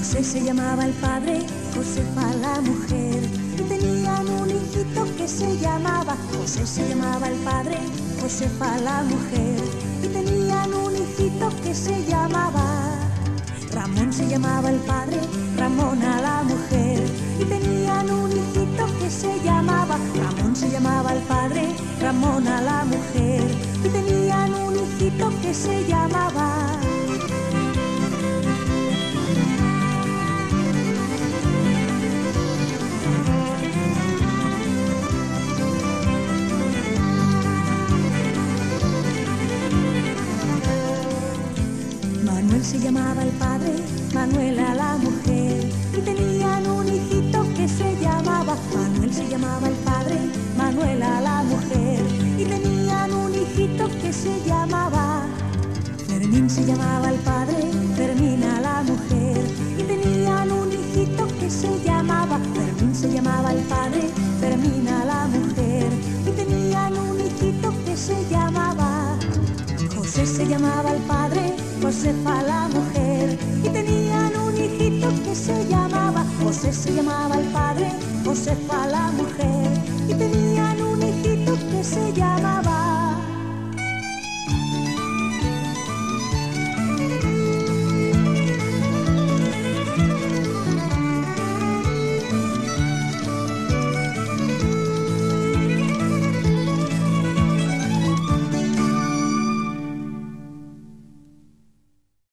José se llamaba el padre, Josefa la mujer, y tenían un hijito que se llamaba. José se llamaba el padre, Josefa la mujer, y tenían un hijito que se llamaba. Ramón se llamaba el padre, Ramona la mujer, y tenían un hijito que se llamaba. Ramón se llamaba el padre, Ramona la mujer, y tenían un hijito que se llamaba. Manuel se llamaba el padre, Manuela la mujer, y tenían un hijito que se llamaba. Manuel se llamaba el padre, Manuela la mujer, y tenían un hijito que se llamaba. Fermín se llamaba el padre, Fermina la mujer, y tenían un hijito que se llamaba. Fermín se llamaba el padre, Fermina la mujer, y tenían un hijito que se llamaba. José se llamaba el padre, Josefa la mujer, y tenían un hijito que se llamaba. José se llamaba el padre, Josefa la mujer, y tenían un hijito que se llamaba.